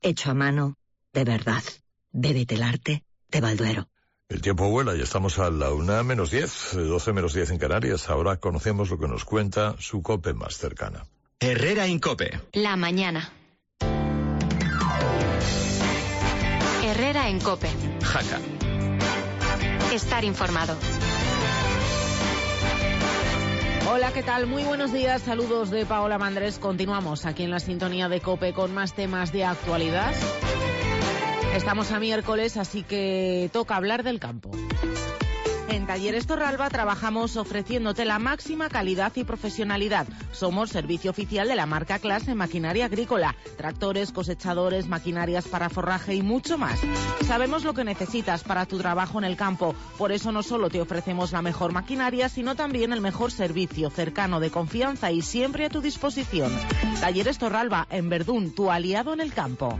hecho a mano, de verdad. Bébete el arte de Balduero. El tiempo vuela y estamos a la 1:10, 12:10 en Canarias. Ahora conocemos lo que nos cuenta su COPE más cercana. Herrera Incope. La mañana. Herrera en COPE. Jaca. Estar informado. Hola, ¿qué tal? Muy buenos días, saludos de Paola Mandrés. Continuamos aquí en la sintonía de COPE con más temas de actualidad. Estamos a miércoles, así que toca hablar del campo. En Talleres Torralba trabajamos ofreciéndote la máxima calidad y profesionalidad. Somos servicio oficial de la marca Class en maquinaria agrícola, tractores, cosechadores, maquinarias para forraje y mucho más. Sabemos lo que necesitas para tu trabajo en el campo, por eso no solo te ofrecemos la mejor maquinaria, sino también el mejor servicio, cercano, de confianza y siempre a tu disposición. Talleres Torralba, en Verdún, tu aliado en el campo.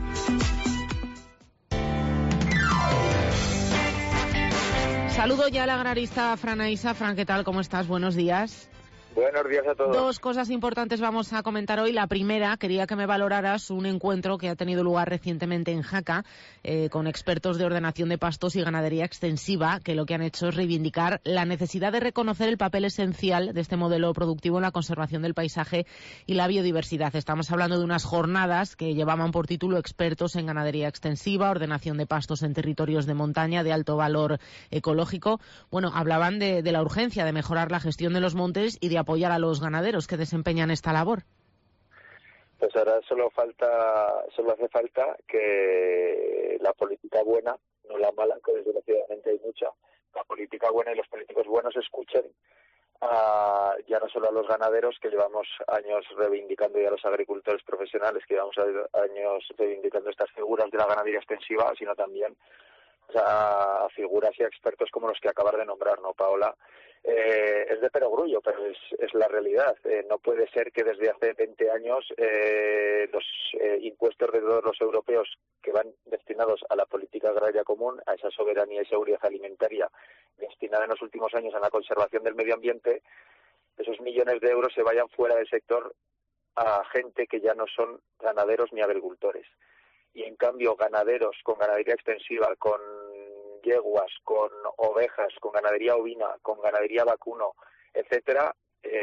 Saludo ya a la agrarista Fran Aisa. Fran, ¿qué tal? ¿Cómo estás? Buenos días. Buenos días a todos. Dos cosas importantes vamos a comentar hoy. La primera, quería que me valoraras un encuentro que ha tenido lugar recientemente en Jaca con expertos de ordenación de pastos y ganadería extensiva, que lo que han hecho es reivindicar la necesidad de reconocer el papel esencial de este modelo productivo en la conservación del paisaje y la biodiversidad. Estamos hablando de unas jornadas que llevaban por título Expertos en ganadería extensiva, ordenación de pastos en territorios de montaña de alto valor ecológico. Bueno, hablaban de la urgencia de mejorar la gestión de los montes y de apoyar a los ganaderos que desempeñan esta labor. Pues ahora solo hace falta que la política buena, no la mala, que desgraciadamente hay mucha, la política buena y los políticos buenos escuchen ya no solo a los ganaderos, que llevamos años reivindicando, y a los agricultores profesionales, que llevamos años reivindicando estas figuras de la ganadería extensiva, sino también a figuras y a expertos como los que acabas de nombrar, ¿no, Paola? Es de perogrullo, pero es la realidad. No puede ser que desde hace 20 años los impuestos de todos los europeos que van destinados a la política agraria común, a esa soberanía y seguridad alimentaria destinada en los últimos años a la conservación del medio ambiente, esos millones de euros se vayan fuera del sector a gente que ya no son ganaderos ni agricultores. Y en cambio ganaderos con ganadería extensiva, con yeguas, con ovejas, con ganadería ovina, con ganadería vacuno, etcétera,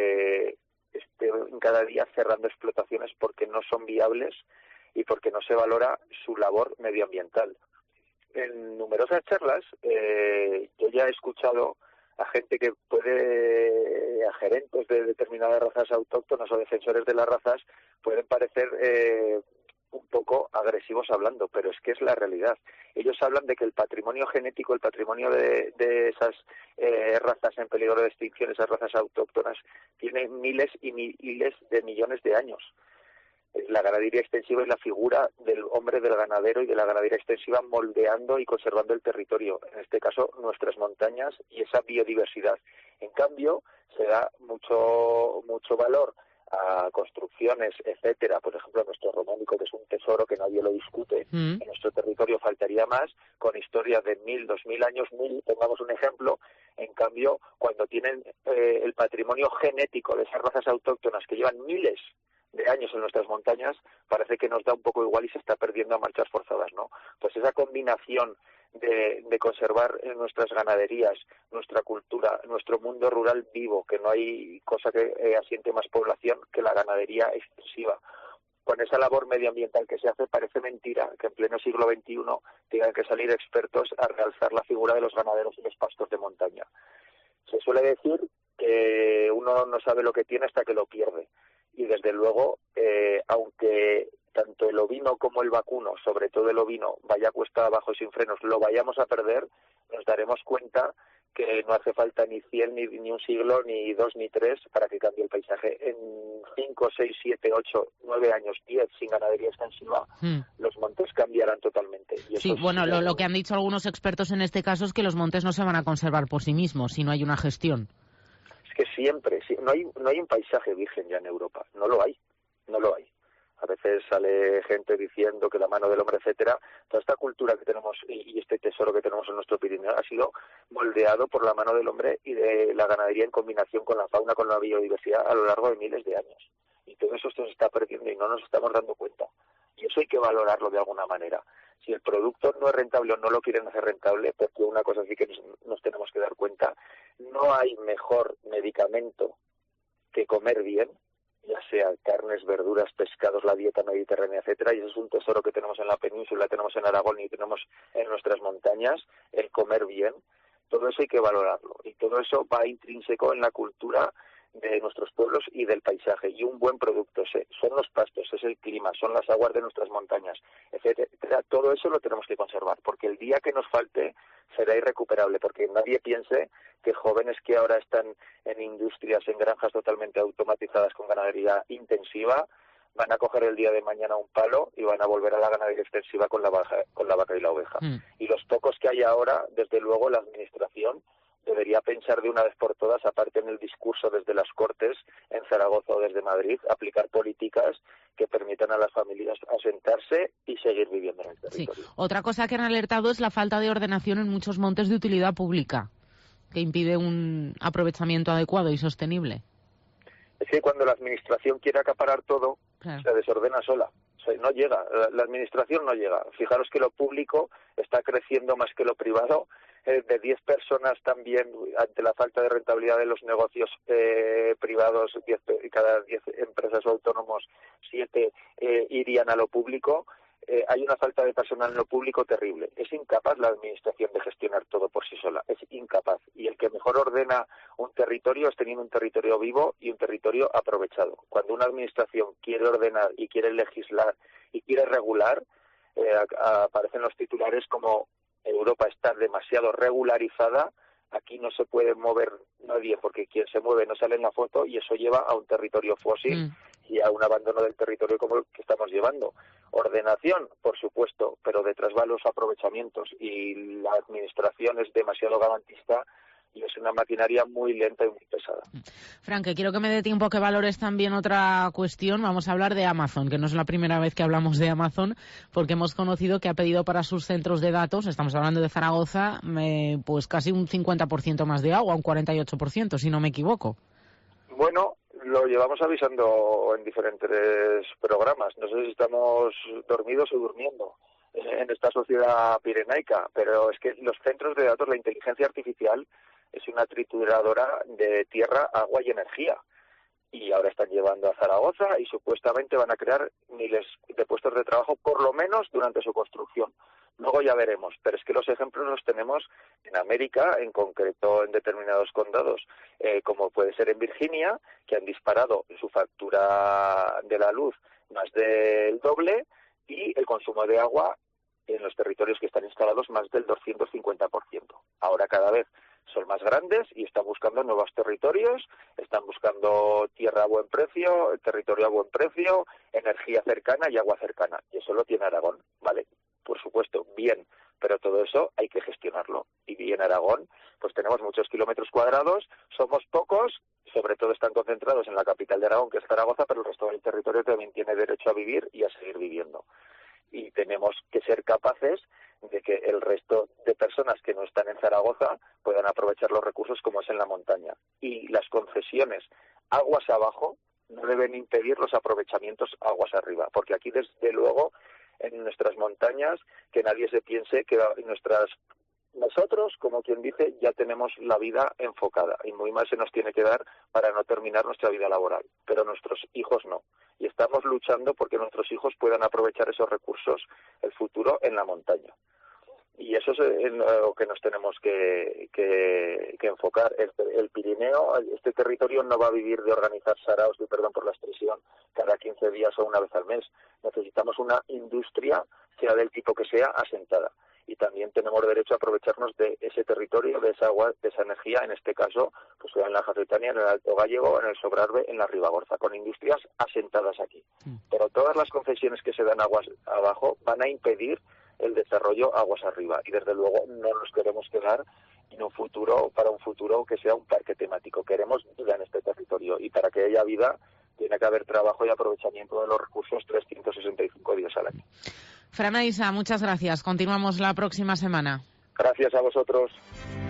cada día cerrando explotaciones porque no son viables y porque no se valora su labor medioambiental. En numerosas charlas yo ya he escuchado a gente que a gerentes de determinadas razas autóctonas o defensores de las razas, pueden parecer un poco agresivos hablando, pero es que es la realidad. Ellos hablan de que el patrimonio genético, el patrimonio de esas razas en peligro de extinción, esas razas autóctonas, tiene miles y miles de millones de años. La ganadería extensiva es la figura del hombre, del ganadero y de la ganadería extensiva moldeando y conservando el territorio, en este caso nuestras montañas y esa biodiversidad. En cambio, se da mucho valor a construcciones, etcétera, por ejemplo, nuestro románico, que es un tesoro que nadie lo discute, en nuestro territorio faltaría más, con historias de 1000, 2000 años, pongamos un ejemplo. En cambio, cuando tienen el patrimonio genético de esas razas autóctonas que llevan miles de años en nuestras montañas, parece que nos da un poco igual y se está perdiendo a marchas forzadas, ¿no? Pues esa combinación de conservar nuestras ganaderías, nuestra cultura, nuestro mundo rural vivo, que no hay cosa que asiente más población que la ganadería extensiva. Con esa labor medioambiental que se hace, parece mentira que en pleno siglo XXI tengan que salir expertos a realzar la figura de los ganaderos y los pastos de montaña. Se suele decir que uno no sabe lo que tiene hasta que lo pierde. Y desde luego, aunque tanto el ovino como el vacuno, sobre todo el ovino, vaya cuesta abajo y sin frenos, lo vayamos a perder, nos daremos cuenta que no hace falta ni 100, ni un siglo, ni 2, ni 3 para que cambie el paisaje. En 5, 6, 7, 8, 9 años, 10 sin ganadería extensiva, los montes cambiarán totalmente. Y sí, bueno, lo que han dicho algunos expertos en este caso es que los montes no se van a conservar por sí mismos si no hay una gestión. Es que siempre, no hay un paisaje virgen ya en Europa, no lo hay. A veces sale gente diciendo que la mano del hombre, etcétera. Toda esta cultura que tenemos y este tesoro que tenemos en nuestro Pirineo ha sido moldeado por la mano del hombre y de la ganadería en combinación con la fauna, con la biodiversidad a lo largo de miles de años. Y todo eso se está perdiendo y no nos estamos dando cuenta. Y eso hay que valorarlo de alguna manera. Si el producto no es rentable o no lo quieren hacer rentable, porque una cosa sí que nos tenemos que dar cuenta, no hay mejor medicamento que comer bien, ya sea carnes, verduras, pescados, la dieta mediterránea, etcétera, y eso es un tesoro que tenemos en la península, tenemos en Aragón y tenemos en nuestras montañas, el comer bien. Todo eso hay que valorarlo, y todo eso va intrínseco en la cultura de nuestros pueblos y del paisaje, y un buen producto son los pastos, es el clima, son las aguas de nuestras montañas, etcétera. Todo eso lo tenemos que conservar, porque el día que nos falte será irrecuperable, porque nadie piense que jóvenes que ahora están en industrias, en granjas totalmente automatizadas con ganadería intensiva, van a coger el día de mañana un palo y van a volver a la ganadería extensiva con la vaca y la oveja. Y los pocos que hay ahora, desde luego, la administración debería pensar de una vez por todas, aparte en el discurso desde las Cortes, en Zaragoza o desde Madrid, aplicar políticas que permitan a las familias asentarse y seguir viviendo en el territorio. Sí. Otra cosa que han alertado es la falta de ordenación en muchos montes de utilidad pública, que impide un aprovechamiento adecuado y sostenible. Es que cuando la administración quiere acaparar todo, claro, se desordena sola. O sea, no llega, la administración no llega. Fijaros que lo público está creciendo más que lo privado. De 10 personas también, ante la falta de rentabilidad de los negocios privados, cada 10 empresas o autónomos, 7 irían a lo público. Hay una falta de personal en lo público terrible. Es incapaz la administración de gestionar todo por sí sola. Es incapaz. Y el que mejor ordena un territorio es teniendo un territorio vivo y un territorio aprovechado. Cuando una administración quiere ordenar y quiere legislar y quiere regular, aparecen los titulares como Europa está demasiado regularizada, aquí no se puede mover nadie porque quien se mueve no sale en la foto, y eso lleva a un territorio fósil y a un abandono del territorio como el que estamos llevando. Ordenación, por supuesto, pero detrás van los aprovechamientos, y la administración es demasiado garantista y es una maquinaria muy lenta y muy pesada. Fran, que quiero que me dé tiempo que valores también otra cuestión. Vamos a hablar de Amazon, que no es la primera vez que hablamos de Amazon, porque hemos conocido que ha pedido para sus centros de datos, estamos hablando de Zaragoza, pues casi un 50% más de agua, un 48%, si no me equivoco. Bueno, lo llevamos avisando en diferentes programas. No sé si estamos dormidos o durmiendo en esta sociedad pirenaica, pero es que los centros de datos, la inteligencia artificial, es una trituradora de tierra, agua y energía. Y ahora están llevando a Zaragoza y supuestamente van a crear miles de puestos de trabajo, por lo menos durante su construcción. Luego ya veremos, pero es que los ejemplos los tenemos en América, en concreto en determinados condados, como puede ser en Virginia, que han disparado su factura de la luz más del doble, y el consumo de agua en los territorios que están instalados más del 250%. Ahora cada vez son más grandes y están buscando nuevos territorios, están buscando tierra a buen precio, territorio a buen precio, energía cercana y agua cercana. Y eso lo tiene Aragón, ¿vale? Por supuesto, bien, pero todo eso hay que gestionarlo. Y en Aragón, pues tenemos muchos kilómetros cuadrados, somos pocos, sobre todo están concentrados en la capital de Aragón, que es Zaragoza, pero el resto del territorio también tiene derecho a vivir y a seguir viviendo. Y tenemos que ser capaces de que el resto de personas que no están en Zaragoza puedan aprovechar los recursos como es en la montaña. Y las concesiones aguas abajo no deben impedir los aprovechamientos aguas arriba, porque aquí desde luego en nuestras montañas que nadie se piense que nosotros, como quien dice, ya tenemos la vida enfocada y muy mal se nos tiene que dar para no terminar nuestra vida laboral, pero nuestros hijos no. Y estamos luchando porque nuestros hijos puedan aprovechar esos recursos, el futuro, en la montaña. Y eso es en lo que nos tenemos que enfocar. El Pirineo, este territorio no va a vivir de organizar saraos, perdón por la expresión, cada 15 días o una vez al mes. Necesitamos una industria, sea del tipo que sea, asentada. Y también tenemos derecho a aprovecharnos de ese territorio, de esa agua, de esa energía, en este caso, pues en la Jacetania, en el Alto Gállego, en el Sobrarbe, en la Ribagorza, con industrias asentadas aquí. Pero todas las concesiones que se dan aguas abajo van a impedir el desarrollo aguas arriba. Y desde luego no nos queremos quedar en un futuro, para un futuro que sea un parque temático. Queremos vida en este territorio. Y para que haya vida, tiene que haber trabajo y aprovechamiento de los recursos 365 días al año. Fran Aisa, muchas gracias. Continuamos la próxima semana. Gracias a vosotros.